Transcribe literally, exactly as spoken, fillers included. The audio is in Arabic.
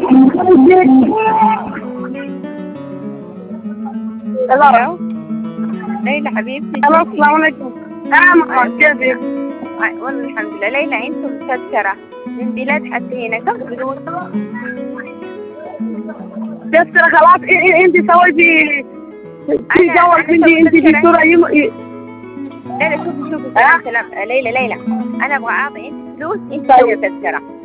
الو ليلى حبيبتي. الو السلام عليكم. نعم كيفك؟ والله الحمد لله. ليلى انتم متذكرة من بلاد حتى هنا كم فلوس؟ تذكرة خلاص. انت سويتي في جوال عندي انت في صورة يم... ليلى شوفي شوفي سلام سلام. ليلى ليلى انا ابغى اعطي انت فلوس انت تسوي تذكرة.